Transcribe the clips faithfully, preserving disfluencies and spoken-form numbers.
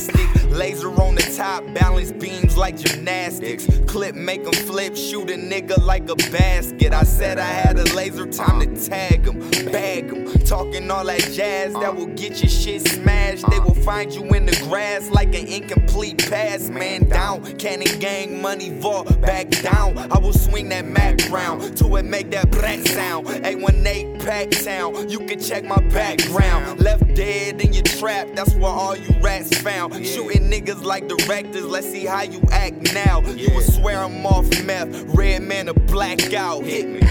plastic. Laser on the top, balance beams like gymnastics. Clip make 'em flip, shoot a nigga like a basket. I said I had a laser, time to tag 'em, bag 'em. Talking all that jazz that will get your shit smashed. They will find you in the grass like an incomplete pass. Man down, Cannon gang, money vault, back down. I will swing that Mac round till it make that black sound. eight one eight Pack Town, you can check my background. Left dead in your trap, that's where all you rats found. Shooting niggas like directors, let's see how you act now. You will swear I'm off meth, red man a blackout. Hit me.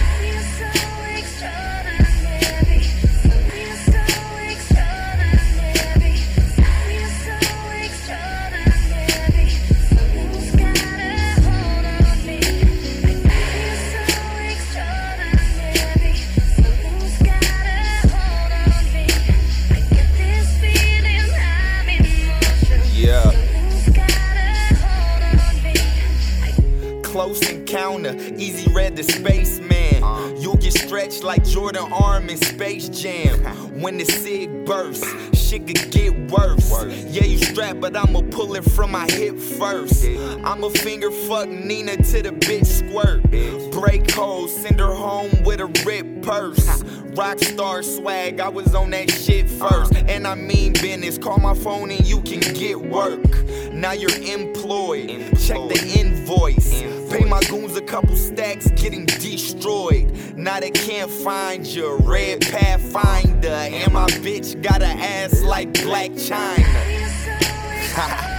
Close encounter, easy read the spaceman. Uh, You'll get stretched like Jordan Arm in Space Jam. When the sig bursts, shit could get worse. worse. Yeah, you strapped, but I'ma pull it from my hip first. I'ma finger fuck Nina to the bitch squirt. Break holes, send her home with a ripped purse. Rockstar swag, I was on that shit first. And I mean business, call my phone and you can get work. Now you're employed, check the invoice. Pay my goons a couple stacks, getting destroyed. Now they can't find you, red Pathfinder. And my bitch got an ass like Black China.